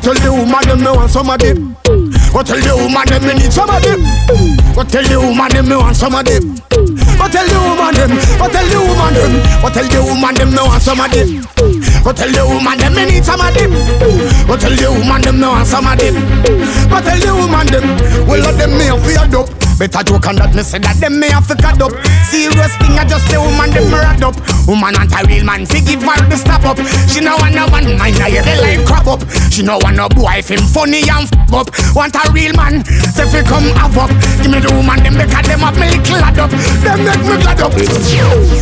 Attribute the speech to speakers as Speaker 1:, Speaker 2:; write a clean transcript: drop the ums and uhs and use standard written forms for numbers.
Speaker 1: tell the woman them me want some of it. Go tell the woman them me need some of it. Go tell the woman them me want some of it. Go tell the woman them. Go tell the woman them. Go tell the woman them me want some of it. Go tell the woman them me need some of it. Go tell the woman them me want some of it. Go tell the woman them. Well, let them me have fear dope. Better joke on that, me say that them me have to cut up. Serious thing, I just the woman them rad up. Woman want a real man, fi give her the stop up. She no want no one, mind her head like crop up. She no want no boy, if him funny and f*** up. Want a real man, say fi come have up. Give me the woman them, because them have me little lad up. Them make me glad up.